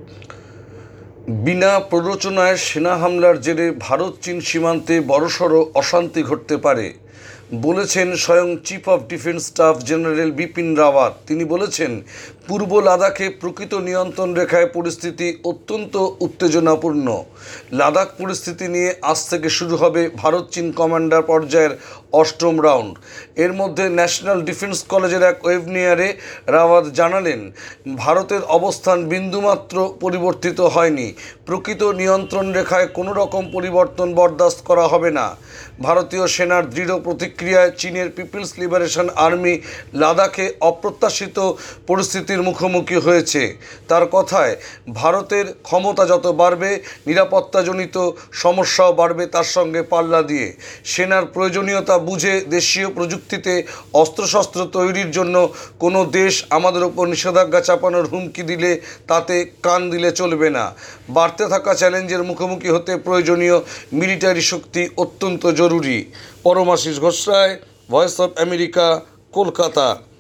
বিনা প্ররোচনায় সেনা হামলার জেরে ভারত চীন সীমান্তে বড়সড় অশান্তি ঘটতে পারে বলেছেন স্বয়ং chief of defence staff general Bipin Rawat. তিনি বলেছেন, পূর্ব লাদাখে প্রকৃত নিয়ন্ত্রণ রেখায় পরিস্থিতি অত্যন্ত উত্তেজনাপূর্ণ। লাদাখ পরিস্থিতি নিয়ে আজ থেকে শুরু হবে ভারত চীন কমান্ডার পর্যায়ের অষ্টম রাউন্ড। এর মধ্যে ন্যাশনাল ডিফেন্স কলেজের এক ওয়েবিনারে রাওয়াত জানালেন, ভারতের অবস্থান বিন্দুমাত্র পরিবর্তিত হয়নি। প্রকৃত নিয়ন্ত্রণ রেখায় কোনো রকম পরিবর্তন বরদাস্ত করা হবে না। ভারতীয় সেনার দৃঢ় প্রতিক্রিয়ায় চীনের পিপলস লিবারেশন আর্মি লাদাখে অপ্রত্যাশিত পরিস্থিতির মুখোমুখি হয়েছে। তার কথায়, ভারতের ক্ষমতা যত বাড়বে, নিরাপত্তাজনিত সমস্যাও বাড়বে তার সঙ্গে পাল্লা দিয়ে। সেনার প্রয়োজনীয়তা বুঝে দেশীয় প্রযুক্তিতে অস্ত্রশস্ত্র তৈরির জন্য কোনো দেশ আমাদের ওপর নিষেধাজ্ঞা চাপানোর হুমকি দিলে তাতে কান দিলে চলবে না। বাড়তে থাকা চ্যালেঞ্জের মুখোমুখি হতে প্রয়োজনীয় মিলিটারি শক্তি অত্যন্ত জরুরি। Paramashis Ghosh Roy, voice of America, Kolkata.